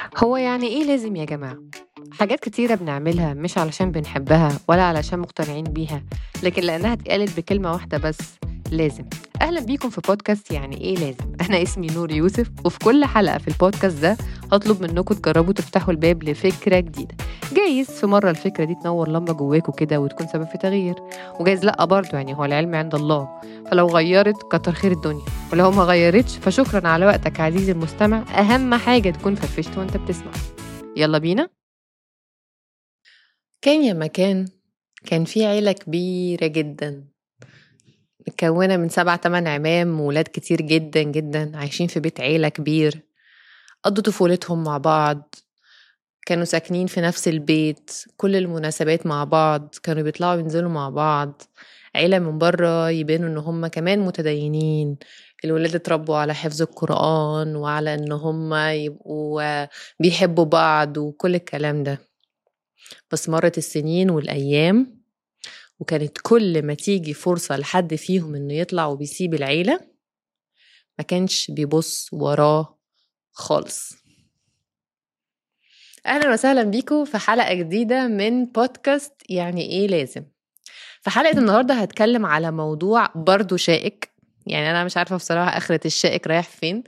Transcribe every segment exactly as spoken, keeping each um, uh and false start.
هو يعني إيه لازم يا جماعة؟ حاجات كتيرة بنعملها مش علشان بنحبها ولا علشان مقتنعين بيها، لكن لأنها اتقالت بكلمة واحدة بس: لازم. أهلا بيكم في بودكاست يعني إيه لازم. أنا اسمي نور يوسف، وفي كل حلقة في البودكاست ده هطلب منكم تجربوا تفتحوا الباب لفكرة جديدة. جايز في مرة الفكرة دي تنور لمبة جواكوا كده وتكون سبب في تغيير، وجايز لأ برضه، يعني هو العلم عند الله. فلو غيرت كتر خير الدنيا، ولو ما غيرتش فشكرا على وقتك عزيزي المستمع. أهم حاجة تكون فرفشت وانت بتسمع. يلا بينا. كان يا مكان كان في عيلة كبيرة جدا، مكونة من سبع تمن عمام وولاد كتير جدا جدا، عايشين في بيت عيلة كبير. قضوا طفولتهم مع بعض، كانوا ساكنين في نفس البيت، كل المناسبات مع بعض، كانوا بيطلعوا ينزلوا مع بعض. عيلة من بره يبانوا ان هم كمان متدينين. الولاد اتربوا على حفظ القرآن وعلى ان هم يبقوا بيحبوا بعض وكل الكلام ده. بس مرت السنين والأيام، وكانت كل ما تيجي فرصة لحد فيهم انه يطلع وبيسيب العيلة ما كانش بيبص وراه خالص. أهلا وسهلا بيكم في حلقة جديدة من بودكاست يعني إيه لازم. في حلقة النهاردة هتكلم على موضوع برضو شائك، يعني أنا مش عارفة بصراحة آخرة الشائك رايح فين.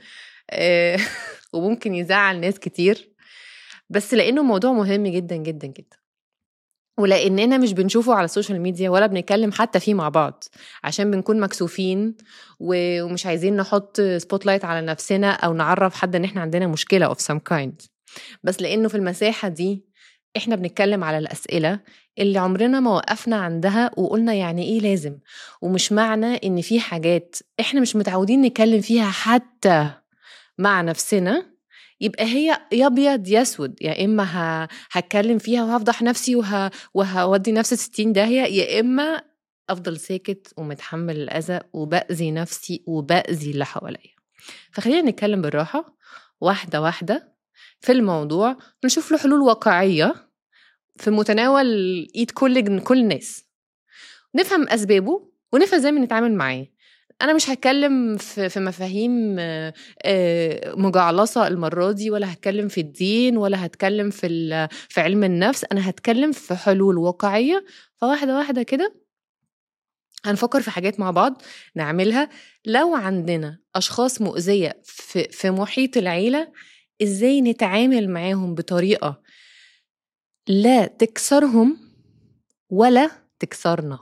وممكن يزعل ناس كتير، بس لأنه موضوع مهم جدا جدا جدا، ولأننا مش بنشوفه على السوشيال ميديا ولا بنتكلم حتى فيه مع بعض، عشان بنكون مكسوفين ومش عايزين نحط سبوتلايت على نفسنا أو نعرف حد إن إحنا عندنا مشكلة of some kind. بس لأنه في المساحة دي إحنا بنتكلم على الأسئلة اللي عمرنا ما وقفنا عندها وقلنا يعني إيه لازم. ومش معنى إن في حاجات إحنا مش متعودين نتكلم فيها حتى مع نفسنا يبقى هي يا ابيض يا اسود، يا اما ه... هتكلم فيها وهفضح نفسي وه... وهودي نفسي ستين داهية، يا اما افضل ساكت ومتحمل الاذى وبأذي نفسي وبأذي اللي حواليا. فخلينا نتكلم بالراحة واحدة واحدة في الموضوع، ونشوف له حلول واقعية في متناول ايد كل كل الناس، نفهم اسبابه ونفهم ازاي نتعامل معاه. انا مش هتكلم في في مفاهيم مجعلصه المره دي، ولا هتكلم في الدين، ولا هتكلم في في علم النفس. انا هتكلم في حلول واقعيه، فواحده واحده كده هنفكر في حاجات مع بعض نعملها. لو عندنا اشخاص مؤذيه في في محيط العيله، ازاي نتعامل معاهم بطريقه لا تكسرهم ولا تكسرنا.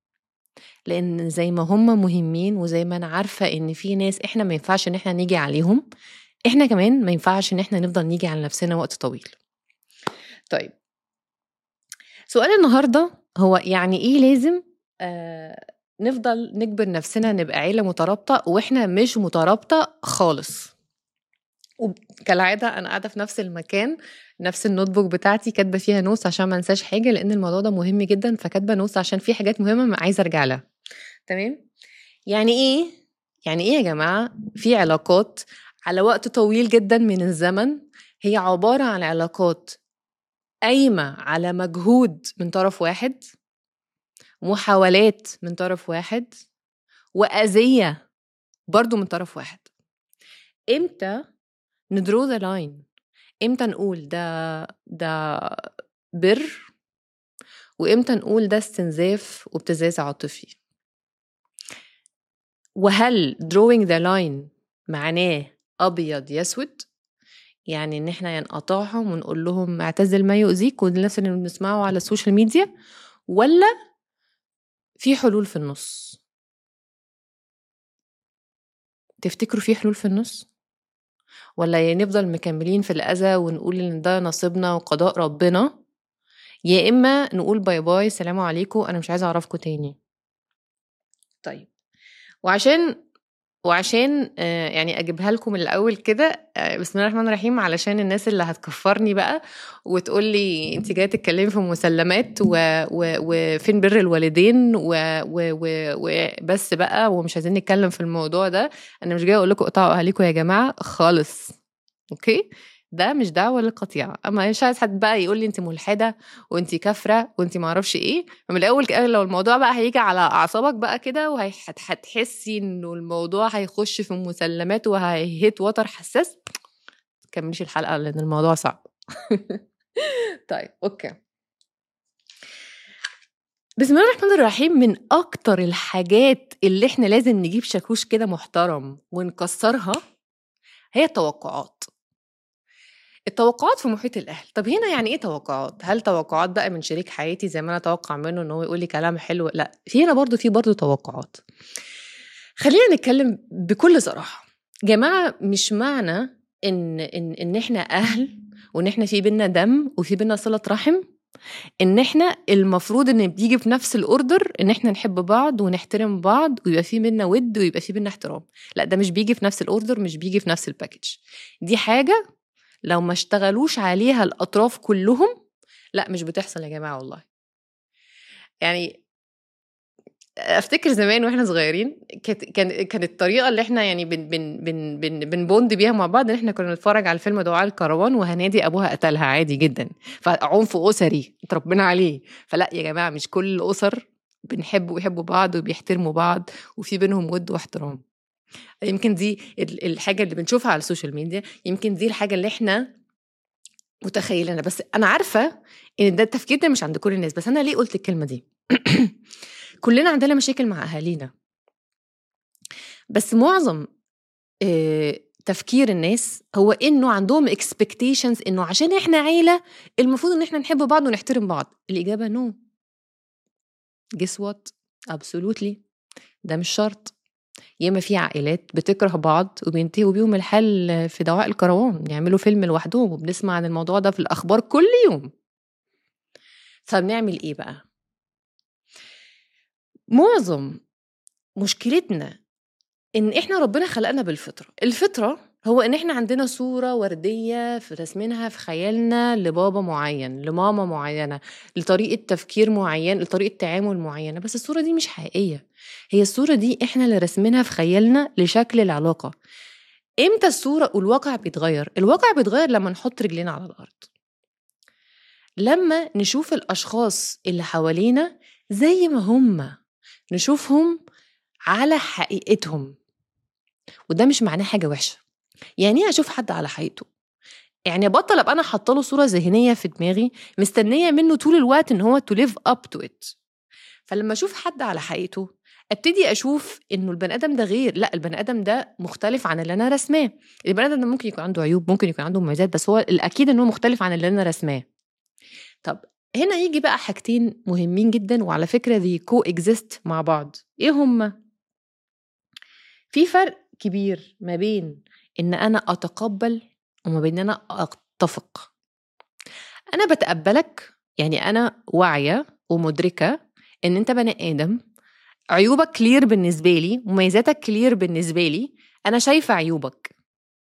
لان زي ما هم مهمين، وزي ما انا عارفة ان في ناس احنا ما ينفعش ان احنا نيجي عليهم، احنا كمان ما ينفعش ان احنا نفضل نيجي على نفسنا وقت طويل. طيب، سؤال النهاردة هو يعني ايه لازم آه نفضل نجبر نفسنا نبقى عيلة مترابطة واحنا مش مترابطة خالص. وكالعادة انا قاعدة في نفس المكان، نفس النوت بوك بتاعتي كاتبة فيها نوتس عشان ما انساش حاجة، لان الموضوع ده مهم جدا، فكاتبة نوتس عشان في حاجات مهمة عايزة ارجع لها. تمام. يعني ايه يعني ايه يا جماعة؟ في علاقات على وقت طويل جدا من الزمن هي عبارة عن علاقات قايمة على مجهود من طرف واحد، محاولات من طرف واحد، وأذية برضو من طرف واحد. امتى ندرو ذا لاين؟ امتى نقول ده ده بر، وامتى نقول ده استنزاف وابتزاز عاطفي؟ وهل drawing the line معناه أبيض يسود، يعني ان احنا ينقطعهم ونقول لهم اعتزل ما يؤذيك والناس اللي بنسمعه على السوشيال ميديا، ولا في حلول في النص؟ تفتكروا في حلول في النص، ولا يا نفضل مكملين في الأذى ونقول ان ده نصيبنا وقضاء ربنا، يا إما نقول باي باي سلام عليكم أنا مش عايزة أعرفكم تاني؟ طيب، وعشان وعشان يعني اجيبها لكم الاول كده، بسم الله الرحمن الرحيم، علشان الناس اللي هتكفرني بقى وتقول لي انت جايه تتكلمي في مسلمات وفين بر الوالدين وبس بقى ومش عايزين نتكلم في الموضوع ده. انا مش جايه اقول لكم اقطعوا اهاليكم يا جماعه خالص، اوكي؟ ده مش دعوه للقطيعه. اما مش عايز حد بقى يقول لي انت ملحده وانت كافره وانت ما اعرفش ايه. من الاول لو الموضوع بقى هيجي على اعصابك بقى كده وهتحسي انه الموضوع هيخش في مسلمات وهيهت وتر حساس، كمليش الحلقة لأن الموضوع صعب. طيب أوكي. بسم الله الرحمن الرحيم. من أكتر الحاجات اللي إحنا لازم نجيب شاكوش كده محترم ونكسرها هي التوقعات. التوقعات في محيط الأهل. طب هنا يعني إيه توقعات؟ هل توقعات بقى من شريك حياتي زي ما أنا أتوقع منه إنه يقول لي كلام حلو؟ لا، في هنا برضو في برضو توقعات. خلينا نتكلم بكل صراحة جماعة. مش معنى إن إن إن إحنا أهل وإن إحنا في بينا دم وفي بينا صلة رحم إن إحنا المفروض إن بيجي في نفس الأوردر إن إحنا نحب بعض ونحترم بعض ويبقى في بينا ود ويبقى في بينا احترام. لا، ده مش بيجي في نفس الأوردر، مش بيجي في نفس الباكج. دي حاجة لو ما اشتغلوش عليها الأطراف كلهم لا مش بتحصل يا جماعة والله. يعني افتكر زمان واحنا صغيرين كانت كان كانت الطريقه اللي احنا يعني بن بن بن بن بنبوند بيها مع بعض ان احنا كنا نتفرج على الفيلم دعاء الكروان وهنادي ابوها قتلها عادي جدا. فعنف اسري اتربينا عليه. فلا يا جماعه، مش كل الاسر بنحب ويحبوا بعض وبيحترموا بعض وفي بينهم ود واحترام. يمكن دي الحاجه اللي بنشوفها على السوشيال ميديا، يمكن دي الحاجه اللي احنا متخيلينها. بس انا عارفه ان ده التفكير ده مش عند كل الناس. بس انا ليه قلت الكلمه دي؟ كلنا عندنا مشاكل مع أهالينا، بس معظم اه تفكير الناس هو إنه عندهم expectations إنه عشان إحنا عيلة المفروض إن إحنا نحب بعض ونحترم بعض. الإجابة no. guess what? absolutely ده مش شرط. ياما في عائلات بتكره بعض وبينتهوا بيهم الحال في دعاء الكروان، يعملوا فيلم لوحدهم، وبنسمع عن الموضوع ده في الأخبار كل يوم. فبنعمل إيه بقى؟ معظم مشكلتنا إن إحنا ربنا خلقنا بالفطرة. الفطرة هو إن إحنا عندنا صورة وردية في رسمينها في خيالنا لبابا معين، لماما معينة، لطريقة تفكير معين، لطريقة تعامل معينة. بس الصورة دي مش حقيقية. هي الصورة دي إحنا اللي رسمينها في خيالنا لشكل العلاقة. إمتى الصورة والواقع بيتغير؟ الواقع بيتغير لما نحط رجلنا على الأرض، لما نشوف الأشخاص اللي حوالينا زي ما هم، نشوفهم على حقيقتهم. وده مش معناه حاجة وحشة. يعني ايه اشوف حد على حقيقته؟ يعني بطل ابقى انا حاطه له صوره ذهنيه في دماغي مستنيه منه طول الوقت ان هو to live up to it. فلما اشوف حد على حقيقته ابتدي اشوف انه البني ادم ده غير. لا، البني ادم ده مختلف عن اللي انا رسماه. البني ادم ده ممكن يكون عنده عيوب، ممكن يكون عنده مميزات، بس هو الاكيد انه مختلف عن اللي انا رسماه. طب هنا يجي بقى حاجتين مهمين جدا، وعلى فكره دي كو اكزيست مع بعض. ايه هما؟ في فرق كبير ما بين ان انا اتقبل وما بين ان انا اتفق. انا بتقبلك، يعني انا واعيه ومدركه ان انت بني ادم، عيوبك كلير بالنسبه لي، مميزاتك كلير بالنسبه لي. انا شايفه عيوبك،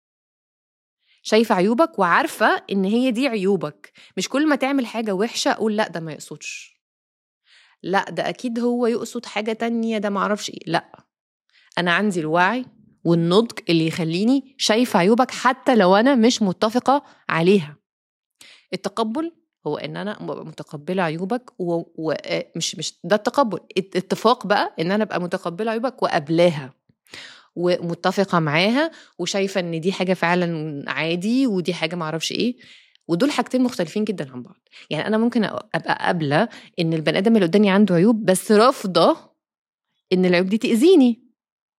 شايفه عيوبك وعارفه ان هي دي عيوبك. مش كل ما تعمل حاجه وحشه اقول لا ده ما يقصدش، لا ده اكيد هو يقصد حاجه تانية، ده ما اعرفش ايه. لا، انا عندي الوعي والنضج اللي يخليني شايفه عيوبك حتى لو انا مش متفقه عليها. التقبل هو ان انا متقبله عيوبك ومش مش ده التقبل. اتفاق بقى ان انا ابقى متقبله عيوبك وقبلاها ومتفقه معاها وشايفه ان دي حاجه فعلا عادي ودي حاجه ما اعرفش ايه. ودول حاجتين مختلفين جدا عن بعض. يعني انا ممكن ابقى قابله ان البني ادم اللي قدامي عنده عيوب بس رافضه ان العيوب دي تاذيني.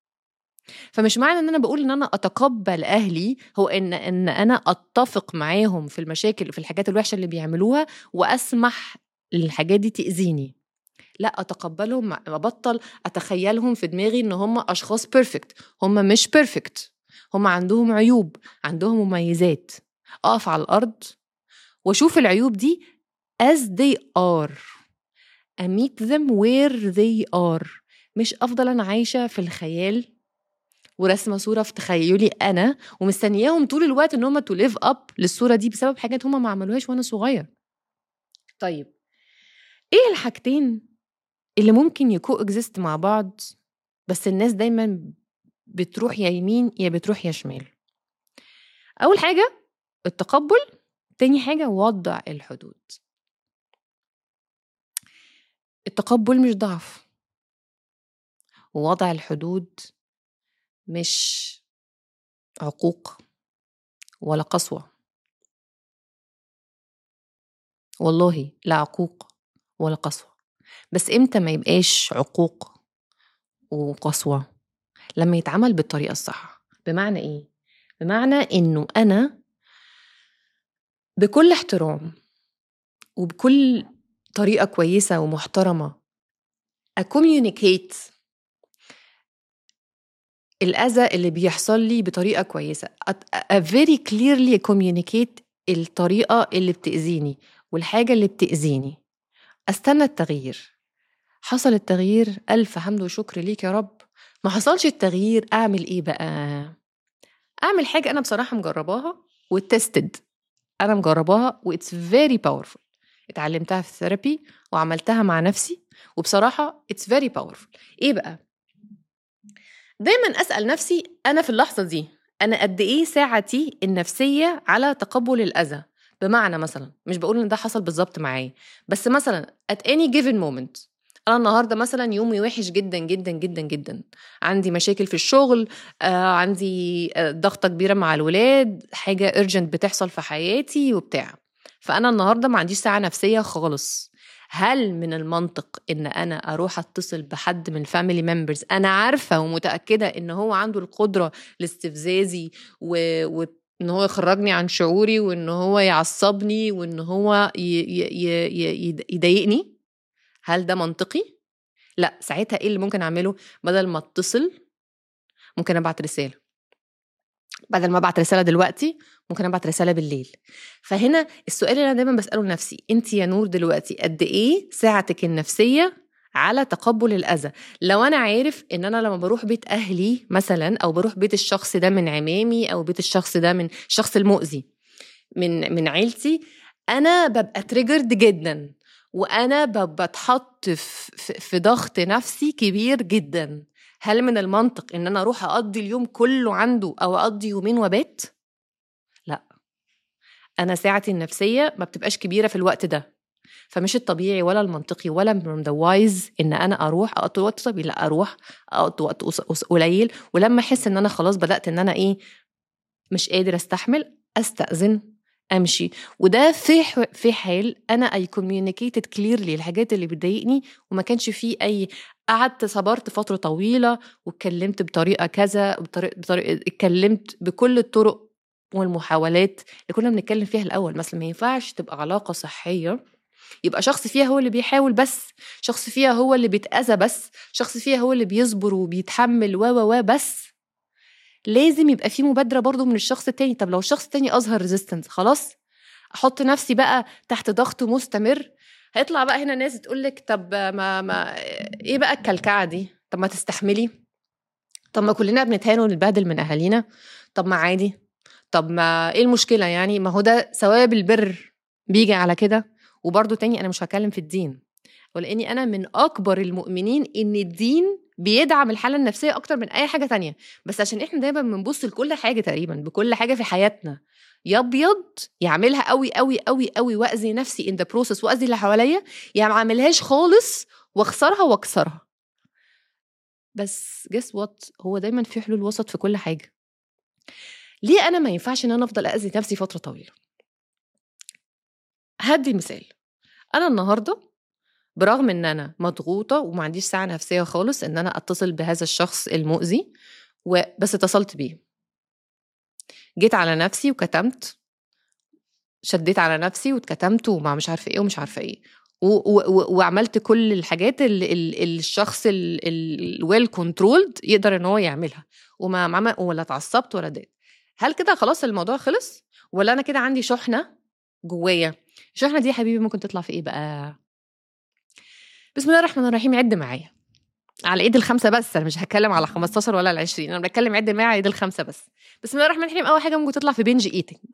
فمش معنى ان انا بقول ان انا اتقبل اهلي هو ان ان انا اتفق معاهم في المشاكل في الحاجات الوحشه اللي بيعملوها واسمح للحاجات دي تاذيني. لا، اتقبلهم، ابطل اتخيلهم في دماغي ان هم اشخاص بيرفكت. هم مش بيرفكت، هم عندهم عيوب، عندهم مميزات. اقف على الارض واشوف العيوب دي as they are, meet them where they are. مش افضل انا عايشه في الخيال ورسمه صوره في تخيلي انا ومستنياهم طول الوقت ان هم تو ليف اب للصوره دي بسبب حاجات هم ما عملوهاش وانا صغير. طيب ايه الحاجتين اللي ممكن يكو اكزيست مع بعض بس الناس دايما بتروح يا يمين يا بتروح يا شمال؟ اول حاجه التقبل، تاني حاجه وضع الحدود. التقبل مش ضعف، ووضع الحدود مش عقوق، ولا قسوة، والله لا عقوق ولا قسوة. بس إمتى ما يبقاش عقوق وقسوة؟ لما يتعمل بالطريقة الصح. بمعنى إيه؟ بمعنى إنه أنا بكل احترام وبكل طريقة كويسة ومحترمة أكوميونيكيت الأذى اللي بيحصل لي بطريقة كويسة. أ very clearly communicate الطريقة اللي بتأذيني والحاجة اللي بتأذيني. أستنى التغيير. حصل التغيير، ألف حمد وشكر ليك يا رب. ما حصلش التغيير، أعمل إيه بقى؟ أعمل حاجة أنا بصراحة مجرباها وتستد. أنا مجرباها و it's very powerful. اتعلمتها في الثيرابي وعملتها مع نفسي، وبصراحة it's very powerful. إيه بقى؟ دايما أسأل نفسي أنا في اللحظة دي أنا قد إيه ساعتي النفسية على تقبل الأذى. بمعنى مثلا، مش بقول إن ده حصل بالظبط معايا، بس مثلا at any given moment أنا النهاردة مثلا يومي وحش جدا جدا جدا جدا، عندي مشاكل في الشغل، آه عندي آه ضغطة كبيرة مع الولاد، حاجة urgent بتحصل في حياتي وبتاع، فأنا النهاردة ما عنديش ساعة نفسية خالص. هل من المنطق ان انا اروح اتصل بحد من الفاميلي ممبرز انا عارفه ومتاكده ان هو عنده القدره لاستفزازي و... و... ان هو يخرجني عن شعوري، وان هو يعصبني، وان هو ي... ي... ي... يضايقني؟ هل ده منطقي؟ لا. ساعتها ايه اللي ممكن اعمله؟ بدل ما اتصل ممكن ابعت رساله. بدل ما ابعت رساله دلوقتي ممكن ابعت رساله بالليل. فهنا السؤال اللي انا دايما بساله لنفسي، انت يا نور دلوقتي قد ايه ساعتك النفسيه على تقبل الاذى؟ لو انا عارف ان انا لما بروح بيت اهلي مثلا، او بروح بيت الشخص ده من عمامي، او بيت الشخص ده من الشخص المؤذي من من عيلتي، انا ببقى تريجرد جدا، وانا بتحط في, في ضغط نفسي كبير جدا. هل من المنطق ان انا اروح اقضي اليوم كله عنده او اقضي يومين وبات؟ لا. انا ساعتي النفسيه ما بتبقاش كبيره في الوقت ده، فمش الطبيعي ولا المنطقي ولا من ذا وايز ان انا اروح اقضي وقت طبيعي. لا، اروح اقضي وقت قليل، ولما احس ان انا خلاص بدات ان انا ايه مش قادر استحمل، استأذن امشي. وده في في حال انا اي كوميونيكيتد كليرلي الحاجات اللي بتضايقني، وما كانش فيه اي قعدت صبرت فتره طويله واتكلمت بطريقه كذا، بطريقه بطريقه اتكلمت بكل الطرق والمحاولات اللي كنا بنتكلم فيها الاول. مثلا ما ينفعش تبقى علاقه صحيه يبقى شخص فيها هو اللي بيحاول بس، شخص فيها هو اللي بيتأذى بس، شخص فيها هو اللي بيصبر وبيتحمل و و و بس. لازم يبقى في مبادرة برضو من الشخص التاني. طب لو الشخص التاني أظهر ريزيستنس، خلاص أحط نفسي بقى تحت ضغط مستمر. هيطلع بقى هنا ناس تقولك طب ما, ما إيه بقى الكلكعة دي؟ طب ما تستحملي، طب ما كلنا بنتهان ونتبهدل من أهالينا، طب ما عادي، طب ما إيه المشكلة يعني؟ ما هو ده ثواب البر بيجي على كده. وبرضو تاني أنا مش هكلم في الدين، ولأني أنا من أكبر المؤمنين إن الدين بيدعم الحالة النفسية أكتر من أي حاجة تانية. بس عشان إحنا دايما بنبص لكل حاجة تقريبا بكل حاجة في حياتنا يا أبيض يعملها قوي قوي قوي قوي وأذي نفسي in the process وأذي اللي حواليا، يا ما عملهاش خالص واخسرها واكسرها. بس guess what، هو دايما في حلول وسط في كل حاجة. ليه أنا ما ينفعش إن أنا أفضل أذي نفسي فترة طويلة؟ هدي مثال. أنا النهاردة برغم ان انا مضغوطه وما عنديش ساعه نفسيه خالص ان انا اتصل بهذا الشخص المؤذي، وبس اتصلت بيه، جيت على نفسي وكتمت، شديت على نفسي واتكتمت وما مش عارفه ايه ومش عارفه ايه و- و- وعملت كل الحاجات اللي, اللي الشخص الويل كنترولد يقدر ان هو يعملها، وما عمل ولا اتعصبت ولا ضايقت. هل كده خلاص الموضوع خلص؟ ولا انا كده عندي شحنه جوايا؟ الشحنه دي يا حبيبي ممكن تطلع في ايه بقى؟ بسم الله الرحمن الرحيم. عد معايا على ايد الخمسه بس، انا مش هتكلم على خمستاشر ولا العشرين، انا بتكلم عد معايا على ايد الخمسه بس. بسم الله الرحمن الرحيم. اول حاجه ممكن تطلع في بينج ايتنج.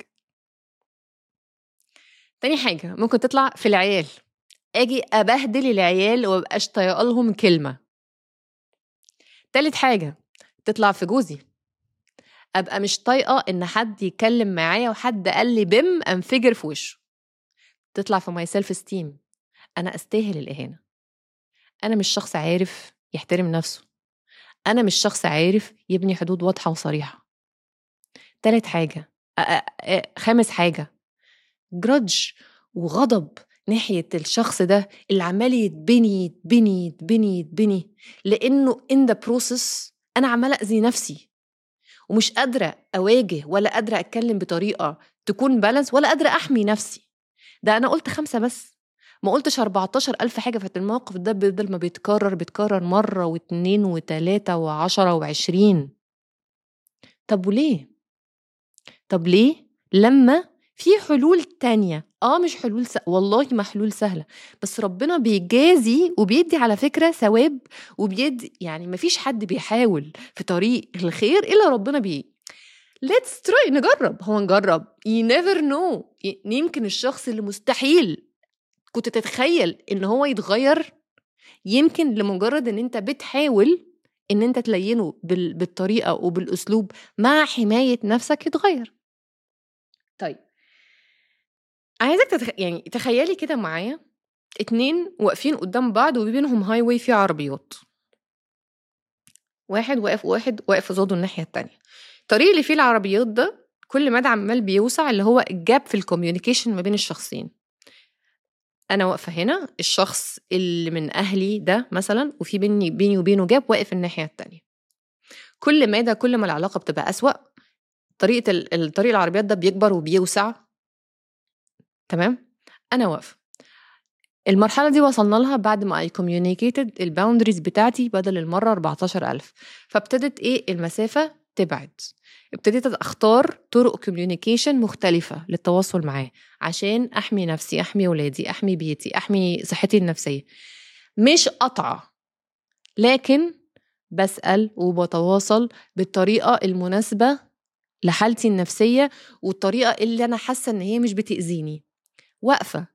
تاني حاجه ممكن تطلع في العيال، اجي ابهدل العيال ومبقاش طايقه لهم كلمه. تالت حاجه تطلع في جوزي، ابقى مش طايقه ان حد يتكلم معايا وحد قال لي بم انفجر في وشه. تطلع في ماي سيلف استيم، انا استاهل الاهانه، انا مش شخص عارف يحترم نفسه، انا مش شخص عارف يبني حدود واضحه وصريحه. تالت حاجه خامس حاجة جرادج وغضب ناحية الشخص ده اللي عمال يتبني يتبني يتبني يتبني لأنه in the process أنا عمال أذي نفسي ومش قادرة أواجه ولا قادرة أتكلم بطريقة تكون بالانس ولا قادرة أحمي نفسي. ده أنا قلت خمسة بس، ما قلتش أربعتاشر ألف حاجة. في الموقف ده بدل ما بيتكرر بيتكرر مرة واثنين وثلاثة وعشرة وعشرين. طب وليه؟ طب ليه لما في حلول تانية؟ اه مش حلول س... والله ما حلول سهلة، بس ربنا بيجازي وبيدي على فكرة ثواب وبيدي، يعني ما فيش حد بيحاول في طريق الخير إلا ربنا بيه. let's try نجرب. هو نجرب you never know. يمكن الشخص اللي مستحيل كنت تتخيل ان هو يتغير، يمكن لمجرد ان انت بتحاول ان انت تلينه بال... بالطريقة وبالاسلوب مع حماية نفسك يتغير. طيب عايزك تتخ... يعني تخيلي كده معايا اتنين واقفين قدام بعض وبينهم هاي واي فيه عربيات، واحد واقف واحد واقف قصاده الناحية التانية. الطريق اللي فيه العربيات ده كل ما عمال بيوسع، اللي هو الجاب في الكوميونيكيشن ما بين الشخصين. انا واقفه هنا، الشخص اللي من اهلي ده مثلا وفي بيني بيني وبينه جاب واقف الناحيه التانية. كل ما ده كل ما العلاقه بتبقى اسوأ، طريقه الطريق العربيات ده بيكبر وبيوسع. تمام. انا واقفه، المرحله دي وصلنا لها بعد ما اي كوميونيكيتد الباوندريز بتاعتي بدل المره أربعتاشر ألف. فابتدت ايه المسافه تبعد، ابتديت اختار طرق كوميونيكيشن مختلفه للتواصل معاه عشان احمي نفسي، احمي ولادي، احمي بيتي، احمي صحتي النفسيه. مش قطعه، لكن بسأل وبتواصل بالطريقه المناسبه لحالتي النفسيه والطريقه اللي انا حاسه ان هي مش بتأذيني. واقفه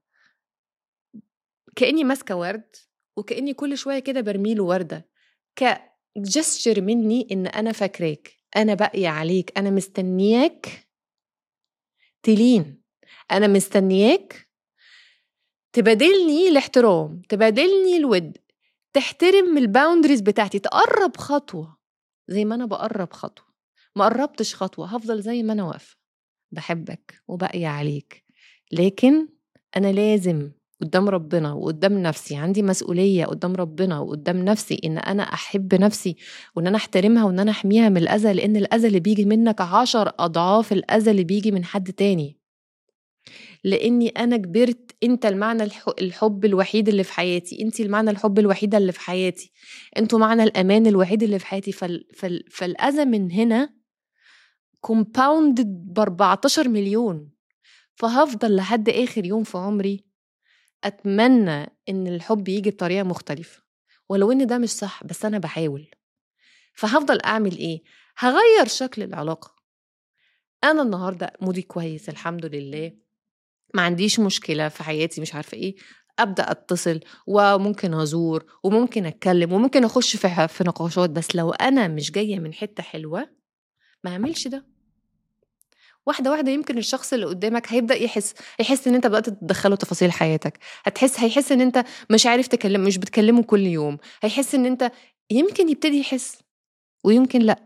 كأني ماسكه ورد وكأني كل شويه كده برميله ورده كجستشر مني ان انا فاكراك، انا باقيه عليك، انا مستنياك تلين، انا مستنياك تبادلني الاحترام، تبادلني الود، تحترم الباوندريز بتاعتي، تقرب خطوه زي ما انا بقرب خطوه. ما قربتش خطوه هفضل زي ما انا واقفه بحبك وباقيه عليك، لكن انا لازم قدام ربنا وقدام نفسي، عندي مسؤولية قدام ربنا وقدام نفسي إن أنا أحب نفسي وإن أنا أحترمها وإن أنا أحميها من الأذى، لأن الأذى اللي بيجي منك عشر أضعاف الأذى اللي بيجي من حد تاني. لأني أنا كبرت، أنت المعنى الحب الوحيد اللي في حياتي، أنت المعنى الحب الوحيدة اللي في حياتي، أنتوا معنى الأمان الوحيد اللي في حياتي. فال... فال... فالأذى من هنا compounded بأربعتاشر مليون. فهفضل لحد آخر يوم في عمري أتمنى إن الحب يجي بطريقة مختلفة، ولو إن ده مش صح بس أنا بحاول. فهفضل أعمل إيه؟ هغير شكل العلاقة. أنا النهاردة مودي كويس الحمد لله، ما عنديش مشكلة في حياتي، مش عارفة إيه، أبدأ أتصل وممكن أزور وممكن أتكلم وممكن أخش في, في نقاشات. بس لو أنا مش جاية من حتة حلوة ما أعملش ده. واحدة واحدة يمكن الشخص اللي قدامك هيبدأ يحس يحس ان انت بدأت تدخله تفاصيل حياتك، هتحس هيحس ان انت مش عارف تكلم، مش بتكلمه كل يوم، هيحس ان انت يمكن يبتدي يحس ويمكن لا.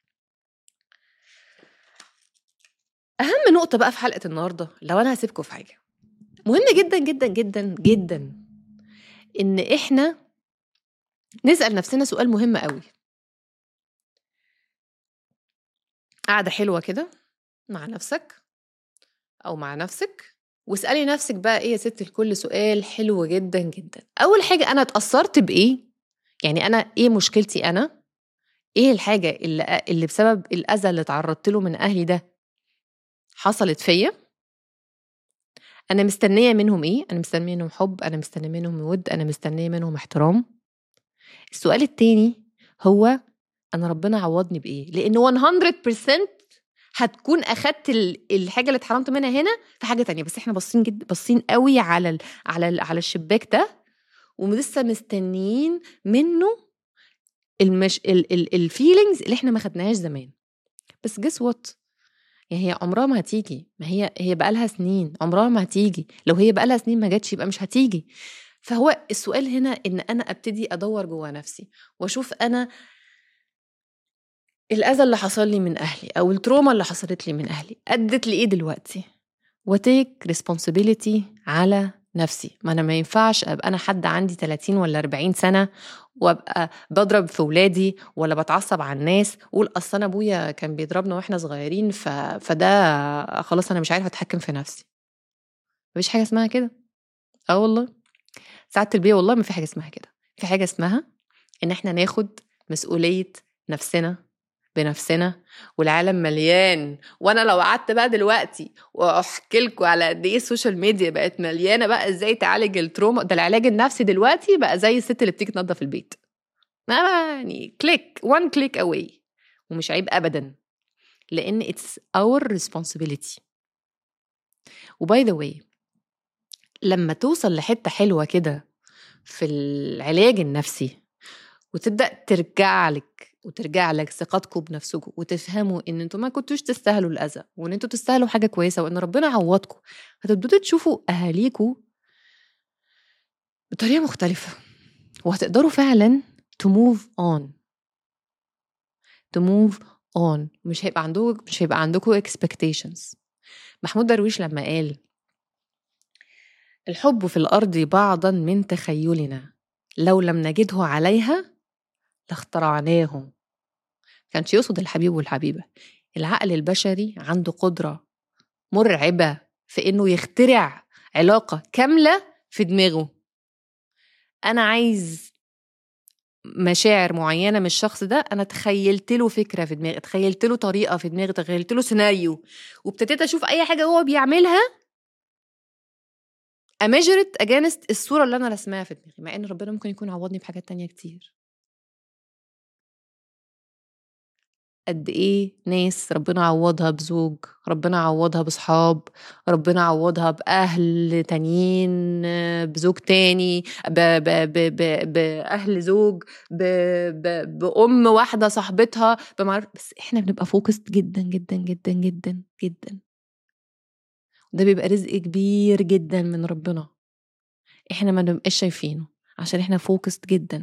اهم نقطة بقى في حلقة النهاردة، لو انا هسيبكم في حاجة مهمة جدا جدا جدا جدا، ان احنا نسأل نفسنا سؤال مهم قوي. قاعدة حلوة كده مع نفسك او مع نفسك واسألي نفسك بقى ايه يا ست الكل، سؤال حلو جدا جدا. اول حاجة، انا اتأثرت بايه؟ يعني انا ايه مشكلتي؟ انا ايه الحاجة اللي, اللي بسبب الاذى اللي تعرضت له من اهلي ده حصلت فيا؟ انا مستنية منهم ايه؟ انا مستنية منهم حب، انا مستنية منهم ود، انا مستنية منهم احترام. السؤال التاني هو انا ربنا عوضني بايه؟ لان مية بالمية هتكون اخدت الحاجه اللي اتحرمت منها هنا في حاجه تانية، بس احنا باصين جد باصين قوي على ال على ال على الشباك ده ولسه مستنيين منه المش الفيلينجز اللي احنا ما خدناهاش زمان. بس جس وات، يعني هي عمرها ما هتيجي، ما هي هي بقى لها سنين، عمرها ما هتيجي. لو هي بقى لها سنين ما جاتش يبقى مش هتيجي. فهو السؤال هنا ان انا ابتدي ادور جوه نفسي واشوف انا الأذى اللي حصل لي من أهلي أو التروما اللي حصلت لي من أهلي أدت لإيه دلوقتي، وتيك responsibility على نفسي. ما أنا ما ينفعش أبقى أنا حد عندي ثلاثين ولا أربعين سنة وأبقى بضرب في ولادي ولا بتعصب على الناس وقول أصلا أنا أبويا كان بيضربنا وإحنا صغيرين ف... فده خلاص أنا مش عارفة أتحكم في نفسي. مفيش حاجة اسمها كده. اه والله ساعة البيئة والله ما في حاجة اسمها كده. في حاجة اسمها إن إحنا ناخد مسؤولية نفسنا بنفسنا، والعالم مليان. وانا لو قعدت بقى دلوقتي واحكي لكم على قد ايه السوشيال ميديا بقت مليانه بقى ازاي تعالج التروما، ده العلاج النفسي دلوقتي بقى زي الست اللي بتيجي تنظف البيت، يعني كليك وان كليك اواي. ومش عيب ابدا، لان it's our responsibility. وباي ذا واي لما توصل لحته حلوه كده في العلاج النفسي وتبدأ ترجع لك وترجع لك ثقتكم بنفسكم وتفهموا ان انتوا ما كنتوش تستاهلوا الأذى وان انتوا تستاهلوا حاجة كويسة وان ربنا عوضكم، هتبدأوا تشوفوا أهاليكم بطريقة مختلفة وهتقدروا فعلا to move on to move on مش هيبقى عندكم مش هيبقى عندكم expectations. محمود درويش لما قال الحب في الأرض بعضا من تخيلنا لو لم نجده عليها لاخترعناه، كانش يقصد الحبيب والحبيبة. العقل البشري عنده قدرة مرعبة في إنه يخترع علاقة كاملة في دماغه. أنا عايز مشاعر معينة من الشخص ده، أنا تخيلت له فكرة في دماغي، تخيلت له طريقة في دماغي، تخيلت له سيناريو، وابتديت أشوف أي حاجة هو بيعملها أمجرت أجانست الصورة اللي أنا رسمها في دماغي، مع إن ربنا ممكن يكون عوضني بحاجات تانية كتير. قد ايه ناس ربنا عوضها بزوج، ربنا عوضها بصحاب، ربنا عوضها بأهل تانيين، بزوج تاني، ب ب ب ب بأهل زوج، ب ب بأم واحدة صاحبتها بمعرف. بس احنا بنبقى فوكست جدا جدا جدا جدا جدا، ده بيبقى رزق كبير جدا من ربنا، احنا ما نبقاش شايفينه عشان احنا فوكست جدا.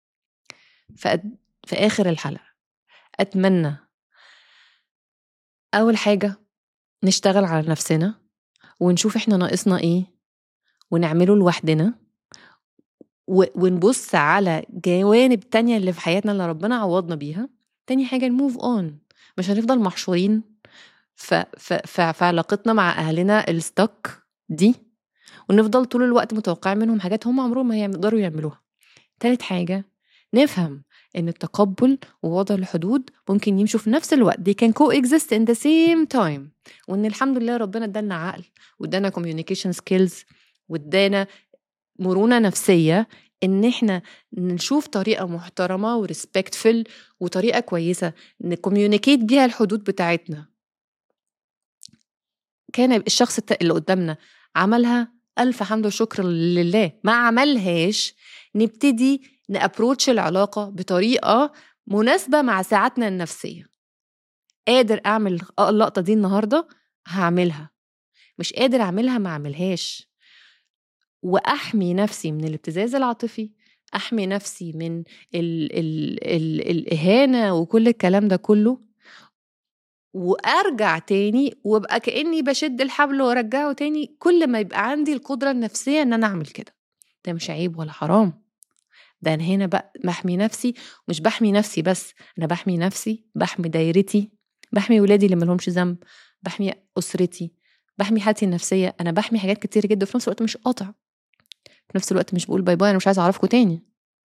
في آخر الحلقة أتمنى أول حاجة نشتغل على نفسنا ونشوف احنا ناقصنا ايه ونعمله لوحدنا، ونبص على جوانب تانية اللي في حياتنا اللي ربنا عوضنا بيها. تاني حاجة نموف اون، مش هنفضل محشورين في علاقتنا مع أهلنا الستوك دي ونفضل طول الوقت متوقع منهم حاجات هم عمرهم ما يقدروا يعملوها. تالت حاجة نفهم ان التقبل ووضع الحدود ممكن يمشوا في نفس الوقت، they can coexist in the same time، وان الحمد لله ربنا ادانا عقل وادانا communication skills وادانا مرونة نفسية ان احنا نشوف طريقة محترمة ورespectful وطريقة كويسة نكوميونيكيت بيها الحدود بتاعتنا. كان الشخص اللي قدامنا عملها ألف حمد وشكر لله، ما عملهاش نبتدي نأبروتش العلاقة بطريقة مناسبة مع ساعتنا النفسية. قادر أعمل اللقطة دي النهاردة هعملها، مش قادر أعملها ما أعملهاش، وأحمي نفسي من الابتزاز العاطفي، أحمي نفسي من ال ال ال الإهانة وكل الكلام ده كله، وأرجع تاني وابقى كأني بشد الحبل وارجعه تاني كل ما يبقى عندي القدرة النفسية ان انا اعمل كده. ده مش عيب ولا حرام، ده انا هنا بقى بحمي نفسي، مش بحمي نفسي بس، انا بحمي نفسي، بحمي دايرتي، بحمي ولادي اللي ملهمش ذنب، بحمي أسرتي، بحمي حالتي النفسية، انا بحمي حاجات كتير جدا. في نفس الوقت مش قاطع، في نفس الوقت مش بقول باي باي انا مش عايزة اعرفكم تاني.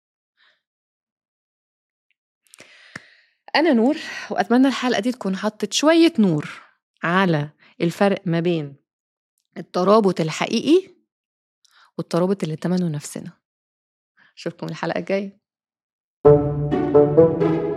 أنا نور، وأتمنى الحلقة دي تكون حطت شوية نور على الفرق ما بين الترابط الحقيقي والترابط اللي تمنه نفسنا. أشوفكم الحلقة الجاية.